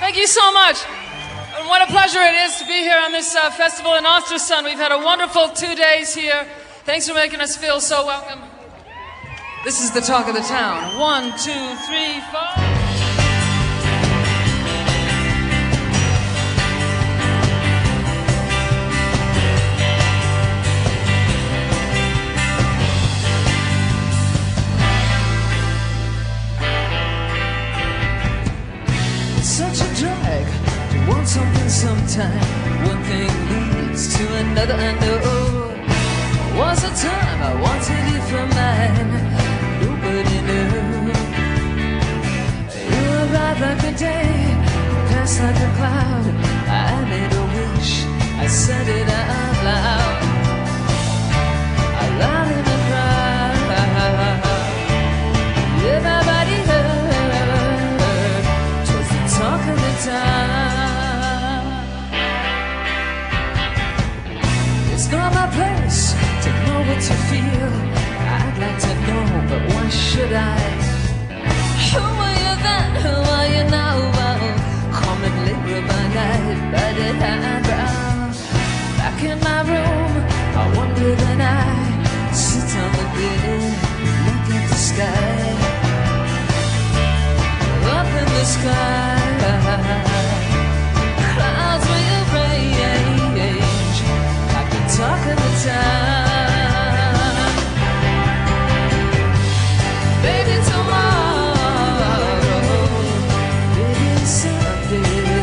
Thank you so much. And what a pleasure it is to be here on this festival in Ostersund. We've had a wonderful 2 days here. Thanks for making us feel so welcome. This is the talk of the town. 1, 2, 3, 4. Such a drag to want something sometime. One thing leads to another. I know was a time I wanted you for mine. Nobody knew. You arrived like a day, passed like a cloud. I made a wish, I said it out loud. I lied in the crowd. Everybody heard. Talk of the town. It's not my place to know what you feel. I'd like to know, but why should I? Who were you then? Who are you now? Common labor by night, by the highbrow. Back in my room, I wonder when I sit on the bed, look at the sky. Up in the sky, clouds will rage like the talk of the town. Baby, tomorrow, baby, someday.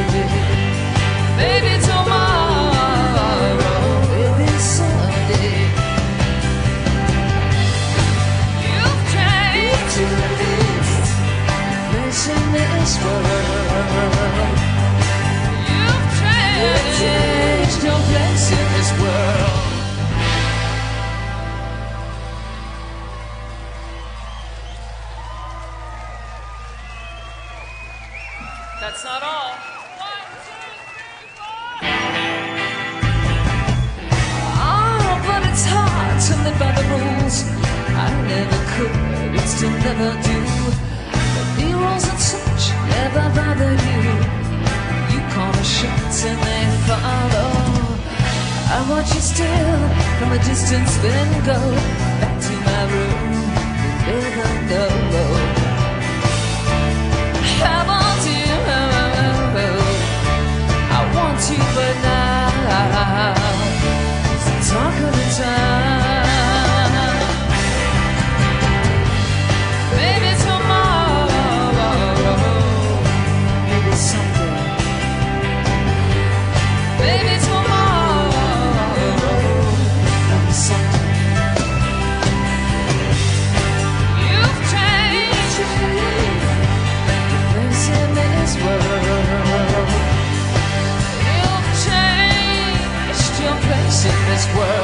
Baby, tomorrow, baby, someday. You've changed. In this world, you've changed your place in this world. That's not all. 1, 2, 3, 4. Oh, but it's hard to live by the rules. I never could, it's to never do. The rules and such never bother you. You call the shots and they follow. I watch you still from a distance, then go back to my room and never know. I want you, I want you, but now it's the talk of the town. Baby, someday, baby, tomorrow, someday. You've changed your place in this world. You've changed your place in this world.